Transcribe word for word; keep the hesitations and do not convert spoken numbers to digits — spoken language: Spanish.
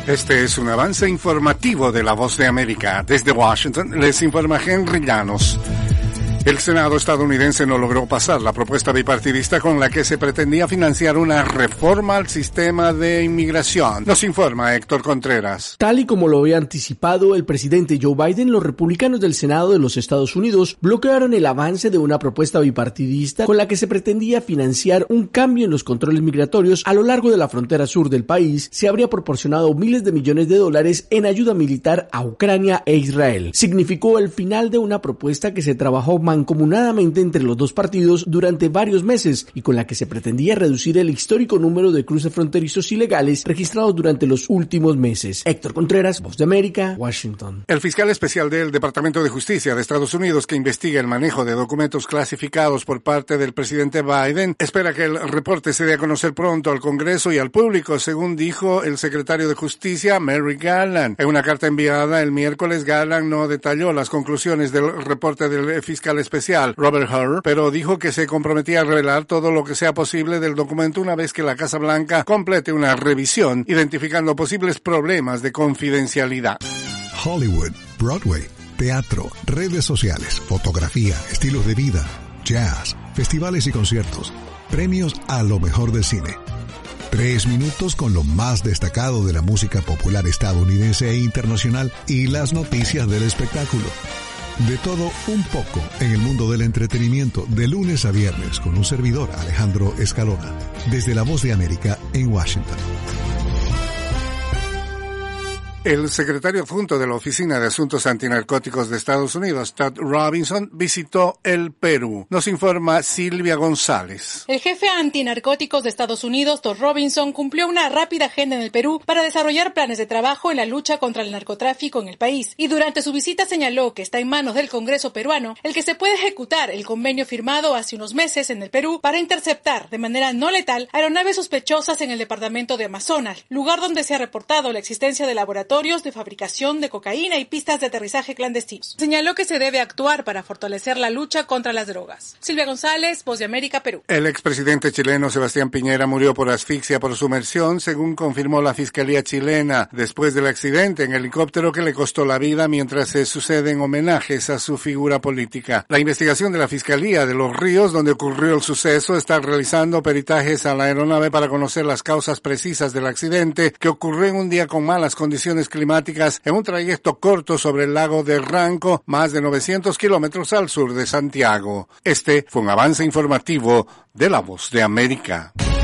Este es un avance informativo de La Voz de América. Desde Washington les informa Henry Llanos. El Senado estadounidense no logró pasar la propuesta bipartidista con la que se pretendía financiar una reforma al sistema de inmigración. Nos informa Héctor Contreras. Tal y como lo había anticipado el presidente Joe Biden, los republicanos del Senado de los Estados Unidos bloquearon el avance de una propuesta bipartidista con la que se pretendía financiar un cambio en los controles migratorios a lo largo de la frontera sur del país. Se habría proporcionado miles de millones de dólares en ayuda militar a Ucrania e Israel. Significó el final de una propuesta que se trabajó mancomunadamente entre los dos partidos durante varios meses y con la que se pretendía reducir el histórico número de cruces fronterizos ilegales registrados durante los últimos meses. Héctor Contreras, Voz de América, Washington. El fiscal especial del Departamento de Justicia de Estados Unidos que investiga el manejo de documentos clasificados por parte del presidente Biden espera que el reporte se dé a conocer pronto al Congreso y al público, según dijo el secretario de Justicia, Merrick Garland. En una carta enviada el miércoles, Garland no detalló las conclusiones del reporte del fiscal especial, Robert Hur, pero dijo que se comprometía a revelar todo lo que sea posible del documento una vez que la Casa Blanca complete una revisión, identificando posibles problemas de confidencialidad. Hollywood, Broadway, teatro, redes sociales, fotografía, estilos de vida, jazz, festivales y conciertos, premios a lo mejor del cine. Tres minutos con lo más destacado de la música popular estadounidense e internacional y las noticias del espectáculo. De todo un poco en el mundo del entretenimiento, de lunes a viernes, con un servidor, Alejandro Escalona, desde La Voz de América en Washington. El secretario adjunto de la Oficina de Asuntos Antinarcóticos de Estados Unidos, Todd Robinson, visitó el Perú. Nos informa Silvia González. El jefe antinarcóticos de Estados Unidos, Todd Robinson, cumplió una rápida agenda en el Perú para desarrollar planes de trabajo en la lucha contra el narcotráfico en el país. Y durante su visita señaló que está en manos del Congreso peruano el que se puede ejecutar el convenio firmado hace unos meses en el Perú para interceptar de manera no letal aeronaves sospechosas en el departamento de Amazonas, lugar donde se ha reportado la existencia de laboratorios de fabricación de cocaína y pistas de aterrizaje clandestinos. Señaló que se debe actuar para fortalecer la lucha contra las drogas. Silvia González, Voz de América, Perú. El expresidente chileno Sebastián Piñera murió por asfixia por sumersión, según confirmó la Fiscalía chilena, después del accidente en helicóptero que le costó la vida mientras se suceden homenajes a su figura política. La investigación de la Fiscalía de Los Ríos, donde ocurrió el suceso, está realizando peritajes a la aeronave para conocer las causas precisas del accidente, que ocurrió en un día con malas condiciones climáticas en un trayecto corto sobre el lago de Ranco, más de novecientos kilómetros al sur de Santiago. Este fue un avance informativo de La Voz de América.